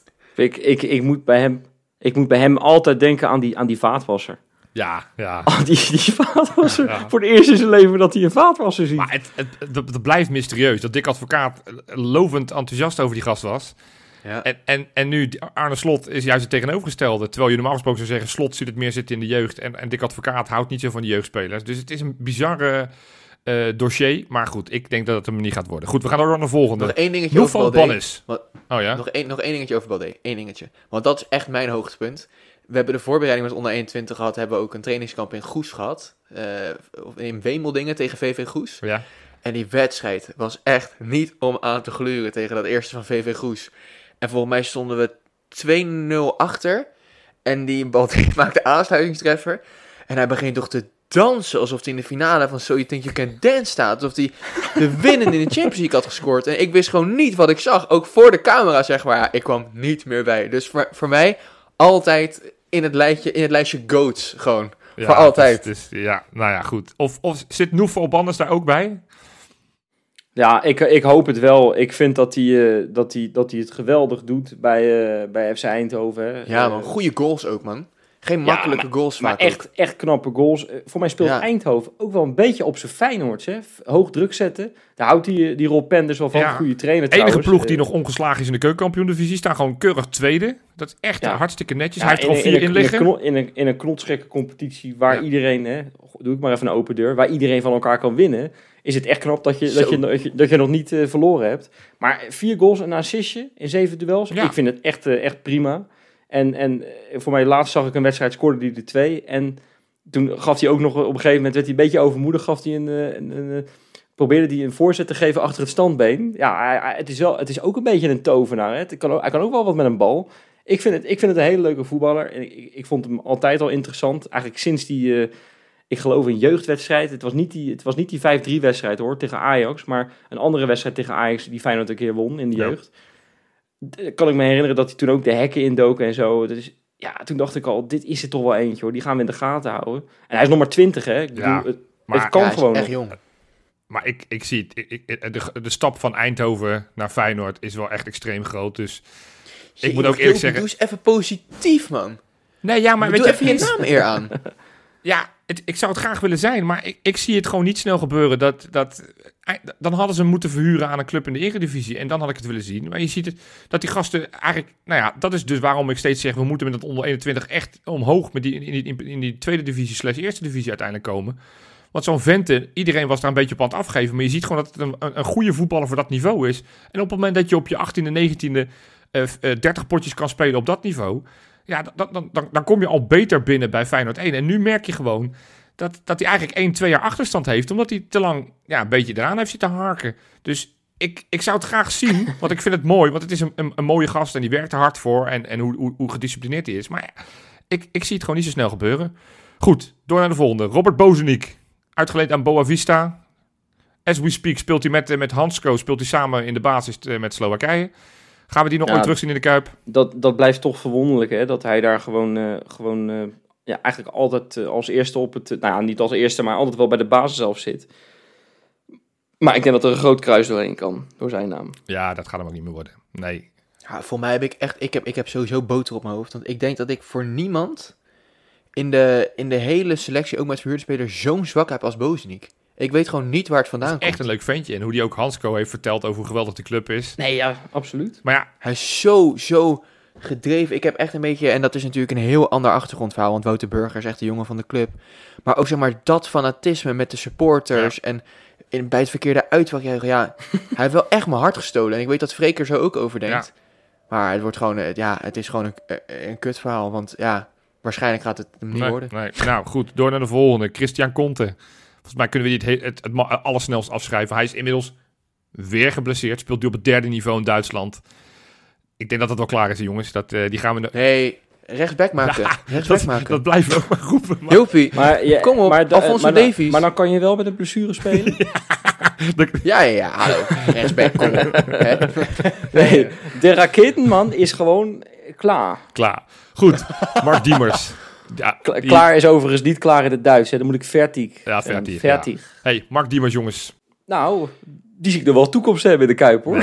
Ik moet bij hem altijd denken aan die vaatwasser. Ja. Die vaatwasser. Ja. Voor het eerst in zijn leven dat hij een vaatwasser ziet. Maar het blijft mysterieus. Dat Dick Advocaat lovend enthousiast over die gast was. Ja. En nu, Arne Slot is juist het tegenovergestelde. Terwijl je normaal gesproken zou zeggen, Slot ziet het meer zitten in de jeugd. En Dick Advocaat houdt niet zo van de jeugdspelers. Dus het is een bizarre dossier. Maar goed, ik denk dat het hem niet gaat worden. Goed, we gaan door naar de volgende. Nog één dingetje over Baldé. Oh ja? Nog één dingetje over Baldé. Eén dingetje. Want dat is echt mijn hoogtepunt. We hebben de voorbereiding met onder 21 gehad. Hebben we ook een trainingskamp in Goes gehad. In Wemeldingen tegen VV Goes. Ja. En die wedstrijd was echt niet om aan te gluren tegen dat eerste van VV Goes. En volgens mij stonden we 2-0 achter. En die Baldé maakte aansluitingstreffer. En hij begint toch te dansen alsof hij in de finale van So You Think You Can Dance staat. Alsof hij de winnende in de Champions League had gescoord. En ik wist gewoon niet wat ik zag. Ook voor de camera, zeg maar. Ja, ik kwam niet meer bij. Dus voor mij altijd in het lijstje GOATs gewoon. Ja, voor altijd. Nou ja, goed. Of zit Noufal Bandes daar ook bij? Ja, ik hoop het wel. Ik vind dat hij het geweldig doet bij FC Eindhoven. Hè. Ja, man. Goede goals ook, man. Geen makkelijke goals maar vaak ook. echt knappe goals. Voor mij speelt Eindhoven ook wel een beetje op zijn Feyenoords. Hè? Hoog druk zetten. Daar houdt die Rob Penders wel van. Een goede trainer de enige trouwens. ploeg die nog ongeslagen is in de keukenkampioen-divisie. Staan gewoon keurig tweede. Dat is echt hartstikke netjes. Hij heeft er al 4 in liggen. In een knotsgekke competitie waar iedereen... Hè, doe ik maar even een open deur. Waar iedereen van elkaar kan winnen. Is het echt knap dat je nog niet verloren hebt. Maar 4 goals en een assistje in 7 duels. Ja. Ik vind het echt prima. En voor mij laatst zag ik een wedstrijd, scoorde hij er 2. En toen gaf hij ook nog, op een gegeven moment werd hij een beetje overmoedig. Probeerde hij een voorzet te geven achter het standbeen. Ja, het is ook een beetje een tovenaar. Hè? Hij kan ook wel wat met een bal. Ik vind het een hele leuke voetballer. En ik vond hem altijd al interessant. Eigenlijk sinds die, ik geloof een jeugdwedstrijd. Het was niet die 5-3 wedstrijd hoor, tegen Ajax. Maar een andere wedstrijd tegen Ajax die Feyenoord een keer won in de jeugd. Kan ik me herinneren dat hij toen ook de hekken indoken en zo. Dus ja, toen dacht ik al, dit is er toch wel eentje hoor. Die gaan we in de gaten houden. En hij is nog maar 20 hè. Ik bedoel, het kan gewoon echt jong. Maar ik zie het. De stap van Eindhoven naar Feyenoord is wel echt extreem groot. Dus ik moet ook eerlijk zeggen... Doe eens even positief, man. Nee, ja, maar weet je... Doe even je naam eer aan. Ja, ik zou het graag willen zijn, maar ik zie het gewoon niet snel gebeuren. Dan hadden ze hem moeten verhuren aan een club in de Eredivisie. En dan had ik het willen zien. Maar je ziet het, dat die gasten eigenlijk... Nou ja, dat is dus waarom ik steeds zeg... we moeten met dat onder 21 echt omhoog... met in die tweede divisie / eerste divisie uiteindelijk komen. Want zo'n Vente, iedereen was daar een beetje op aan het afgeven. Maar je ziet gewoon dat het een goede voetballer voor dat niveau is. En op het moment dat je op je 18e, 19e... 30 potjes kan spelen op dat niveau... Ja, dan kom je al beter binnen bij Feyenoord 1. En nu merk je gewoon dat hij eigenlijk 1-2 jaar achterstand heeft. Omdat hij te lang een beetje eraan heeft zitten harken. Dus ik zou het graag zien. Want ik vind het mooi. Want het is een mooie gast en die werkt er hard voor. En hoe gedisciplineerd hij is. Maar ik zie het gewoon niet zo snel gebeuren. Goed, door naar de volgende. Robert Bozeniek. Uitgeleend aan Boavista. As we speak speelt hij met Hansko. Speelt hij samen in de basis met Slowakije. Gaan we die nog ooit terugzien in de Kuip? Dat blijft toch verwonderlijk, hè? Dat hij daar gewoon eigenlijk altijd als eerste op het... Nou ja, niet als eerste, maar altijd wel bij de basis zelf zit. Maar ik denk dat er een groot kruis doorheen kan, door zijn naam. Ja, dat gaat hem ook niet meer worden. Nee. Ja, voor mij heb ik echt... Ik heb sowieso boter op mijn hoofd. Want ik denk dat ik voor niemand in de hele selectie, ook met verhuurde spelers, zo'n zwak heb als Bozeniek. Ik weet gewoon niet waar het vandaan komt. Echt een leuk ventje. En hoe die ook Hansko heeft verteld over hoe geweldig de club is. Nee, ja, absoluut. Maar ja, hij is zo gedreven. Ik heb echt een beetje... En dat is natuurlijk een heel ander achtergrondverhaal. Want Wouter Burger is echt de jongen van de club. Maar ook zeg maar dat fanatisme met de supporters. Ja. En bij het verkeerde uitwagjuichen. Ja, hij heeft wel echt mijn hart gestolen. En ik weet dat Freek er zo ook over denkt. Ja. Maar het wordt gewoon... het is gewoon een kutverhaal. Want ja, waarschijnlijk gaat het hem niet worden. Nee. Nou goed, door naar de volgende. Christian Conte. Volgens mij kunnen we die het allersnelst afschrijven. Hij is inmiddels weer geblesseerd. Speelt nu op het 3e niveau in Duitsland. Ik denk dat het wel klaar is, jongens. Die gaan we... Nee, rechtsback maken. Dat blijven we ook maar roepen. Jopie, kom op, Alfonso Davies. Maar dan kan je wel met een blessure spelen? Ja, hallo. Rechtsback, kom op. Nee, de raketenman is gewoon klaar. Goed, Mark Diemers. Ja, klaar is overigens niet klaar in het Duits. Hè. Dan moet ik vertig. Ja, vertig. Ja. Hey, Mark Diemers, jongens. Nou, die zie ik er wel toekomst hebben in de Kuip, hoor.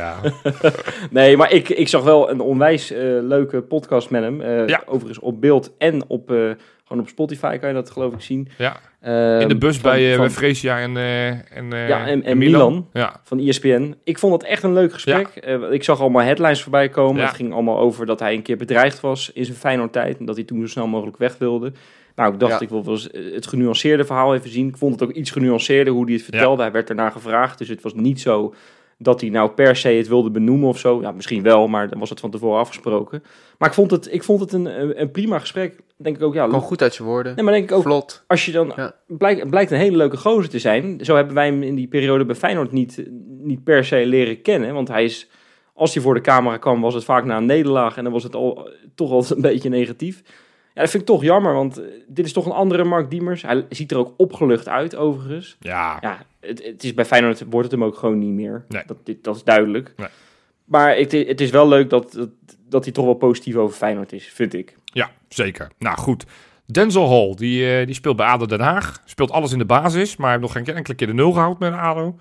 Nee, maar ik zag wel een onwijs leuke podcast met hem. Overigens op beeld en gewoon op Spotify kan je dat geloof ik zien. Ja. In de bus bij Freesia en Milan van ESPN. Ik vond het echt een leuk gesprek. Ja. Ik zag allemaal headlines voorbij komen. Het ging allemaal over dat hij een keer bedreigd was in zijn Feyenoord-tijd. En dat hij toen zo snel mogelijk weg wilde. Nou, ik dacht, ik wil wel eens het genuanceerde verhaal even zien. Ik vond het ook iets genuanceerder hoe hij het vertelde. Ja. Hij werd ernaar gevraagd, dus het was niet zo dat hij nou per se het wilde benoemen of zo. Ja, misschien wel, maar dan was het van tevoren afgesproken. Maar ik vond het een prima gesprek. Denk ik ook, kwam goed uit zijn woorden. Nee, maar denk ik ook, vlot. Als je dan blijkt een hele leuke gozer te zijn. Zo hebben wij hem in die periode bij Feyenoord niet per se leren kennen. Want als hij voor de camera kwam, was het vaak na een nederlaag. En dan was het toch al een beetje negatief. Ja, dat vind ik toch jammer, want dit is toch een andere Mark Diemers. Hij ziet er ook opgelucht uit, overigens. Ja, het is bij Feyenoord wordt het hem ook gewoon niet meer. Nee. Dat is duidelijk. Nee. Maar het is wel leuk dat hij toch wel positief over Feyenoord is, vind ik. Ja, zeker. Nou goed. Denzel Hall, die speelt bij ADO Den Haag. Speelt alles in de basis, maar heeft nog geen enkele keer de 0 gehaald met ADO.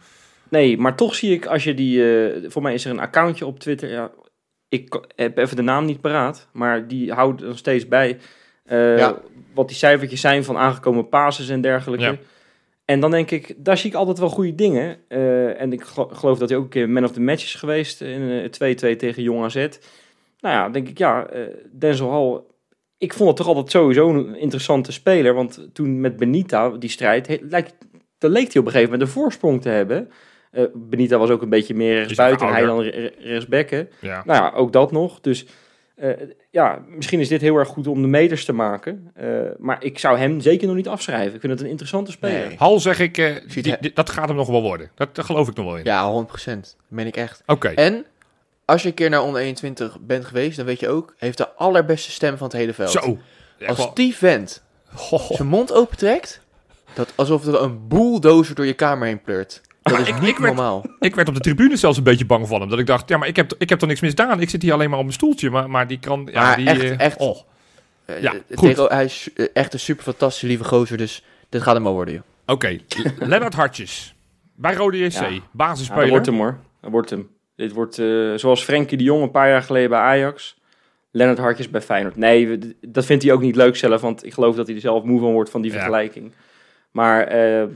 Nee, maar toch zie ik als je die... voor mij is er een accountje op Twitter. Ja, ik heb even de naam niet paraat. Maar die houdt er nog steeds bij. Wat die cijfertjes zijn van aangekomen passes en dergelijke. Ja. En dan denk ik, daar zie ik altijd wel goede dingen. En ik geloof dat hij ook een keer man of the match is geweest. In 2-2 tegen Jong AZ. Nou ja, denk ik, Denzel Hall... Ik vond het toch altijd sowieso een interessante speler. Want toen met Benita, die strijd... Dan leek hij op een gegeven moment een voorsprong te hebben. Benita was ook een beetje meer rechtsbuiten. Hij dan rechtsbekken. Ja. Nou ja, ook dat nog. Dus misschien is dit heel erg goed om de meters te maken. Maar ik zou hem zeker nog niet afschrijven. Ik vind het een interessante speler. Nee. Hal zeg ik, dat gaat hem nog wel worden. Dat geloof ik nog wel in. Ja, 100%. Dat meen ik echt. Oké. En als je een keer naar onder 21 bent geweest, dan weet je ook, heeft de allerbeste stem van het hele veld. Zo. Als die vent zijn mond opentrekt, dat alsof er een bulldozer door je kamer heen pleurt. Dat is niet normaal. Ik werd op de tribune zelfs een beetje bang van hem. Dat ik dacht, maar ik heb toch niks misdaan. Ik zit hier alleen maar op mijn stoeltje. Maar die kan... Ja, Maar die, echt. Oh. Ja, goed. Hij is echt een super fantastische lieve gozer, dus dit gaat hem wel worden, joh. Oké, Lennart Hartjes. Bij Rode JC. Ja. Basisspeler. Dat wordt hem hoor. Dat wordt hem. Dit wordt zoals Frenkie de Jong een paar jaar geleden bij Ajax. Lennart Hartjes bij Feyenoord. Nee, dat vindt hij ook niet leuk zelf. Want ik geloof dat hij er zelf moe van wordt van die vergelijking. Maar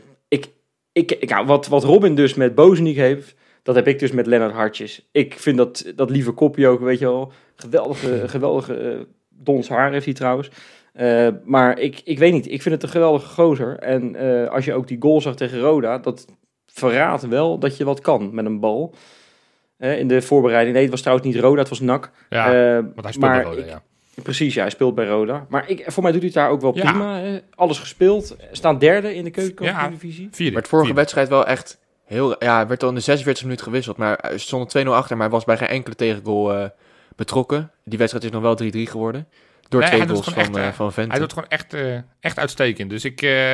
wat Robin dus met Bozeniek heeft, dat heb ik dus met Lennart Hartjes. Ik vind dat lieve kopje ook, weet je wel. Geweldige dons haar heeft hij trouwens. Maar ik weet niet, ik vind het een geweldige gozer. En als je ook die goal zag tegen Roda, dat verraadt wel dat je wat kan met een bal. In de voorbereiding. Nee, het was trouwens niet Roda, het was NAC. Ja, want hij speelt bij Roda, ja. Precies, ja, hij speelt bij Roda. Maar voor mij doet hij het daar ook wel prima. Alles gespeeld. Staan derde in de keukenkampioen-divisie. Vierde. Maar het vorige wedstrijd wel echt heel... Ja, hij werd al in de 46e minuut gewisseld. Maar hij stond 2-0 achter. Maar hij was bij geen enkele tegengoal betrokken. Die wedstrijd is nog wel 3-3 geworden. Door 2 goals van Vente. Hij doet gewoon echt uitstekend. Dus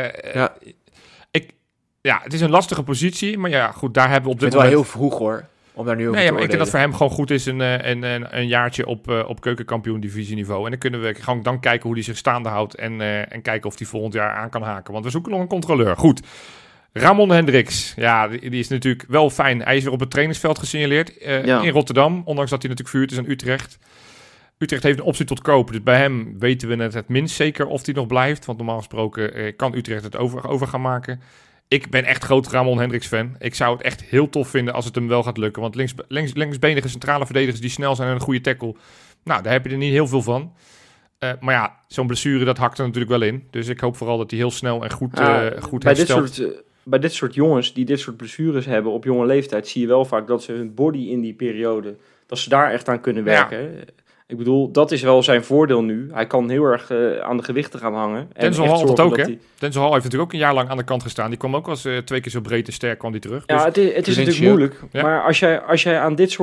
het is een lastige positie. Maar ja, goed, daar hebben we op dit moment... Ik vind het wel heel vroeg, hoor. Om daar nu over te maar ik denk dat voor hem gewoon goed is een jaartje op keukenkampioen divisieniveau. En dan kunnen we gewoon dan kijken hoe hij zich staande houdt en kijken of hij volgend jaar aan kan haken. Want we zoeken nog een controleur. Goed. Ramon Hendricks. Ja, die is natuurlijk wel fijn. Hij is weer op het trainingsveld gesignaleerd in Rotterdam. Ondanks dat hij natuurlijk verhuurd is aan Utrecht. Utrecht heeft een optie tot kopen. Dus bij hem weten we het minst zeker of hij nog blijft. Want normaal gesproken kan Utrecht het over gaan maken. Ik ben echt groot Ramon Hendricks fan. Ik zou het echt heel tof vinden als het hem wel gaat lukken. Want linksbenige centrale verdedigers die snel zijn en een goede tackle. Nou, daar heb je er niet heel veel van. Maar ja, zo'n blessure, dat hakt er natuurlijk wel in. Dus ik hoop vooral dat hij heel snel en goed herstelt. Bij dit soort jongens die dit soort blessures hebben op jonge leeftijd, zie je wel vaak dat ze hun body in die periode, dat ze daar echt aan kunnen werken. Ja. Ik bedoel, dat is wel zijn voordeel nu. Hij kan heel erg aan de gewichten gaan hangen. Denzel Hall dat ook, hè? Denzel Hall heeft natuurlijk ook een jaar lang aan de kant gestaan. Die kwam ook als 2 keer zo breed en sterk kwam die terug. Ja, dus, het is natuurlijk moeilijk. Ja. Maar als jij aan dit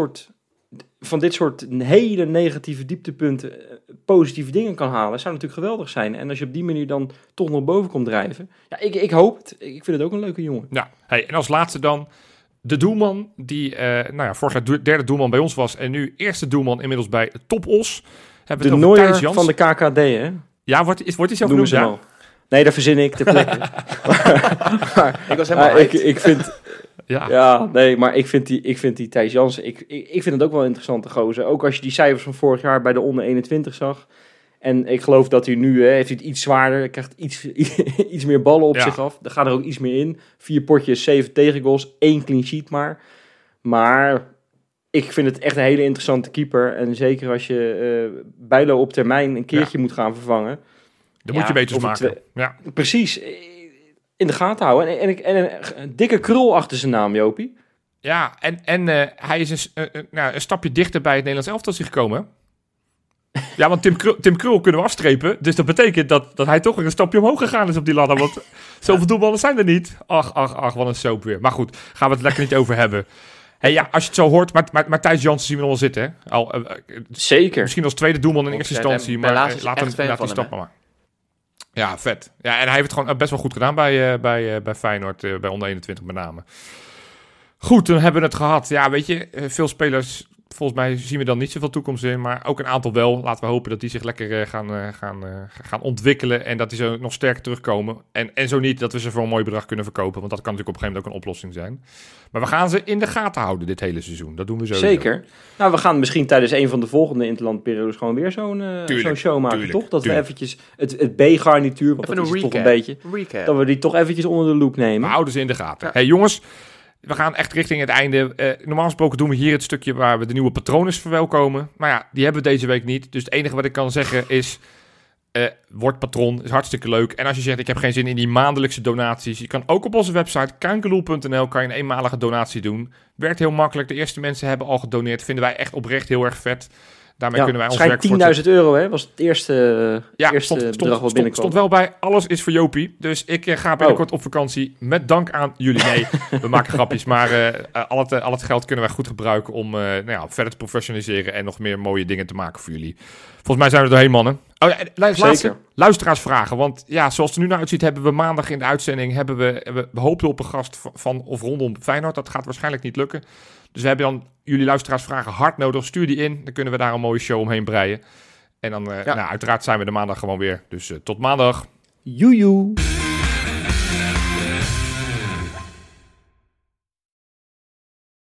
soort hele negatieve dieptepunten positieve dingen kan halen, zou natuurlijk geweldig zijn. En als je op die manier dan toch nog boven komt drijven. Ja, ik hoop het. Ik vind het ook een leuke jongen. Ja, en als laatste dan de doelman die vorig jaar derde doelman bij ons was en nu eerste doelman inmiddels bij Top Os. De Neuer van de KKD, hè? Ja, wordt hij zo genoemd? Ja? Nee, dat verzin ik ter plekke. Ik was helemaal ik vind... maar ik vind die Thijs Jansen, ik vind het ook wel een interessante gozer. Ook als je die cijfers van vorig jaar bij de onder 21 zag. En ik geloof dat hij nu heeft hij het iets zwaarder, krijgt iets meer ballen op zich af. Er gaat er ook iets meer in. 4 potjes, 7 tegengoals, 1 clean sheet maar. Maar ik vind het echt een hele interessante keeper. En zeker als je Bijlo op termijn een keertje moet gaan vervangen. Dan moet je beters maken. Precies. In de gaten houden. En een dikke krul achter zijn naam, Jopie. Ja, en hij is een stapje dichter bij het Nederlands elftal gekomen. Ja, want Tim Krul kunnen we afstrepen. Dus dat betekent dat hij toch weer een stapje omhoog gegaan is op die ladder. Want zoveel doelballen zijn er niet. Ach, wat een soap weer. Maar goed, gaan we het lekker niet over hebben. Hey, ja, als je het zo hoort, maar Thijs Jansen zien we nog wel zitten. Hè? Zeker. Misschien als tweede doelman in eerste instantie. Maar laat hem stappen maar. Ja, vet. Ja, en hij heeft het gewoon best wel goed gedaan bij Feyenoord, bij onder 21 met name. Goed, dan hebben we het gehad. Ja, weet je, veel spelers Volgens mij zien we dan niet zoveel toekomst in, maar ook een aantal wel. Laten we hopen dat die zich lekker gaan ontwikkelen en dat die zo nog sterker terugkomen. En zo niet, dat we ze voor een mooi bedrag kunnen verkopen, want dat kan natuurlijk op een gegeven moment ook een oplossing zijn. Maar we gaan ze in de gaten houden dit hele seizoen. Dat doen we sowieso. Zeker. Nou, we gaan misschien tijdens een van de volgende interlandperiodes gewoon weer zo'n show maken, toch? Dat we eventjes het B-garnituur, want even dat is een toch een beetje, recap. dat we die toch eventjes onder de loep nemen. We houden ze in de gaten. Ja. Hey jongens, we gaan echt richting het einde. Normaal gesproken doen we hier het stukje waar we de nieuwe patronen verwelkomen. Maar ja, die hebben we deze week niet. Dus het enige wat ik kan zeggen is, word patroon, is hartstikke leuk. En als je zegt, ik heb geen zin in die maandelijkse donaties, je kan ook op onze website, kankerloel.nl, kan je een eenmalige donatie doen. Werkt heel makkelijk. De eerste mensen hebben al gedoneerd. Vinden wij echt oprecht heel erg vet. Daarmee kunnen wij ons werk schijnt €10.000, hè? Was het eerste bedrag wat binnenkwam. Stond wel bij, alles is voor Jopie. Dus ik ga binnenkort op vakantie. Met dank aan jullie. Nee, we maken grapjes. Maar al het geld kunnen wij goed gebruiken om verder te professionaliseren en nog meer mooie dingen te maken voor jullie. Volgens mij zijn we er doorheen, mannen. Oh, ja, laatste luisteraarsvragen. Want ja, zoals het er nu naar uitziet, hebben we maandag in de uitzending, we hoopten op een gast van of rondom Feyenoord. Dat gaat waarschijnlijk niet lukken. Dus we hebben dan jullie luisteraarsvragen hard nodig. Stuur die in, dan kunnen we daar een mooie show omheen breien. En dan uiteraard zijn we de maandag gewoon weer. Dus tot maandag. Joejoe.